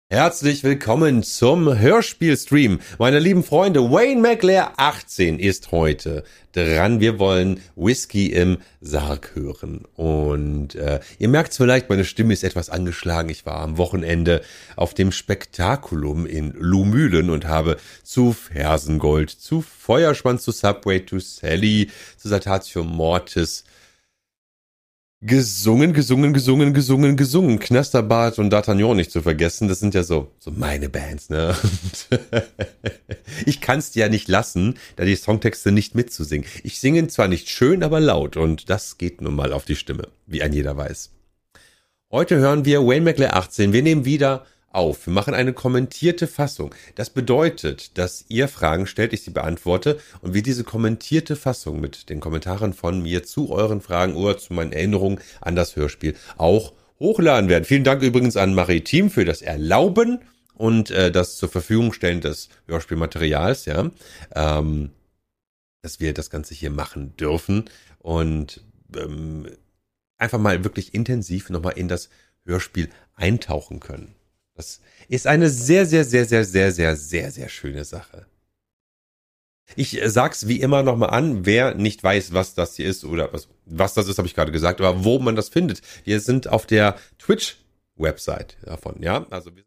Herzlich willkommen zum Hörspielstream. Meine lieben Freunde, Wayne McLair 18 ist heute dran. Wir wollen Whisky im Sarg hören. Und ihr merkt es vielleicht, meine Stimme ist etwas angeschlagen. Ich war am Wochenende auf dem Spektakulum in Lumülen und habe zu Fersengold, zu Feuerspann, zu Subway, zu Sally, zu Saltatio Mortis gesungen. Knasterbart und D'Artagnan nicht zu vergessen. Das sind ja so meine Bands, ne? Und ich kann's dir ja nicht lassen, da die Songtexte nicht mitzusingen. Ich singe zwar nicht schön, aber laut und das geht nun mal auf die Stimme, wie ein jeder weiß. Heute hören wir Wayne McLair 18. Wir nehmen wieder auf. Wir machen eine kommentierte Fassung. Das bedeutet, dass ihr Fragen stellt, ich sie beantworte und wir diese kommentierte Fassung mit den Kommentaren von mir zu euren Fragen oder zu meinen Erinnerungen an das Hörspiel auch hochladen werden. Vielen Dank übrigens an Maritim für das Erlauben und das zur Verfügung stellen des Hörspielmaterials, ja, dass wir das Ganze hier machen dürfen und einfach mal wirklich intensiv nochmal in das Hörspiel eintauchen können. Das ist eine sehr schöne Sache. Ich sag's wie immer nochmal an, wer nicht weiß, was das hier ist oder was das ist, habe ich gerade gesagt, aber wo man das findet. Wir sind auf der Twitch-Website davon, ja, also